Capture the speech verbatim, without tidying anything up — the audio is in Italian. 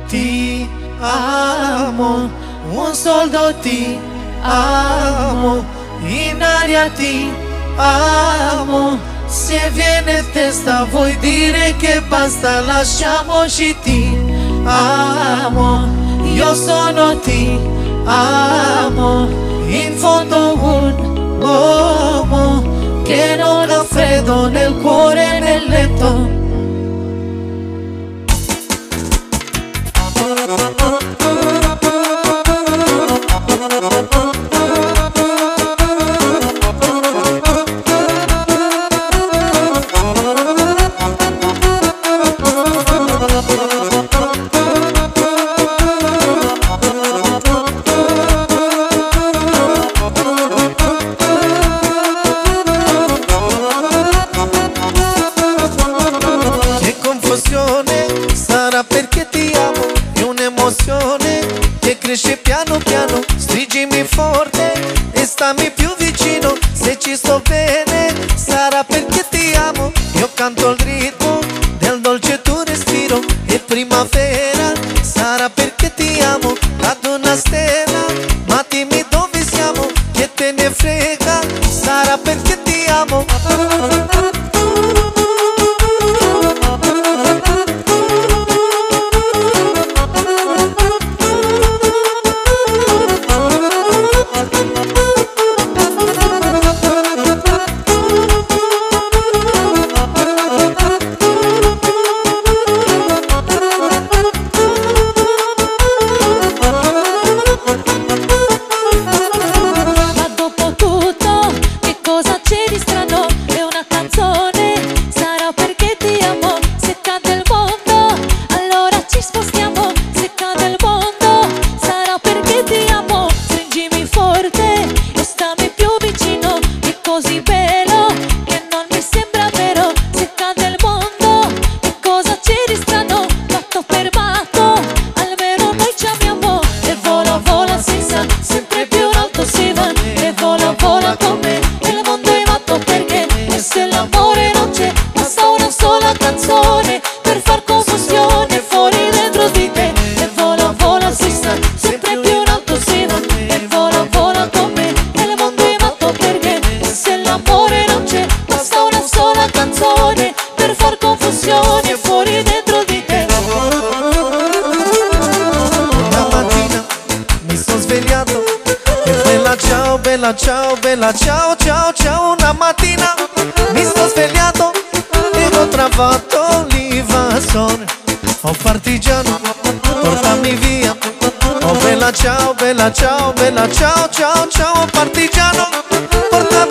ti amo, un soldo ti amo, in aria ti amo. Se viene testa vuoi dire che basta, lasciamoci, ti amo, io sono ti amo, in fondo un uomo che non ha freddo nel cuore e nel letto. Sarà perché ti amo, è un'emozione che cresce piano piano. Stringimi forte e stammi più vicino, se ci sto bene. Sarà perché ti amo, io canto il ritmo del dolce tuo respiro. È primavera, sarà perché ti amo, ad una stella, ma dimmi dove siamo, che te ne frega. Sarà perché ti amo. Per far confusione fuori dentro di te, e vola vola si sta sempre più in alto si va, e vola vola con me, e il mondo è matto perché se l'amore non c'è basta una sola canzone per far confusione fuori dentro di te. Una mattina mi sono svegliato e bella ciao, bella ciao, bella ciao, ciao, ciao. Una mattina mi sono svegliato e ho trovato l'invasore. Oh partigiano, portami via. Oh bella ciao, bella ciao, bella ciao, ciao, ciao. Oh partigiano, portami